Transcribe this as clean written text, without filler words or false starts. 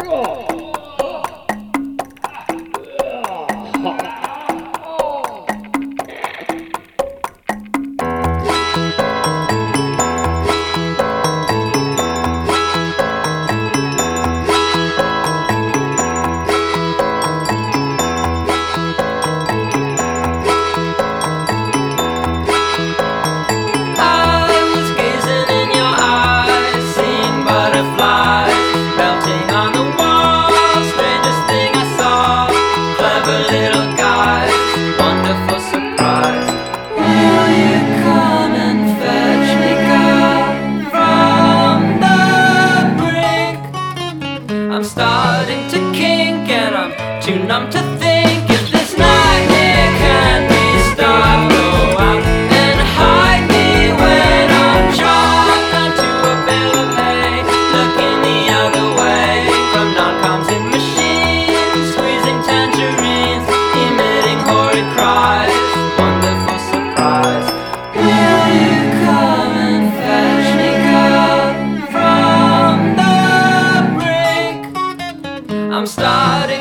I'm starting to kink and I'm too numb to think if this nightmare can be stopped. Go out and hide me when I'm chalked onto a bale of hay, looking the other way from non-coms in machines, squeezing tangerines, emitting horrid cries. Wonderful surprise. Will you come and fetch me, girl, from the brink? I'm starting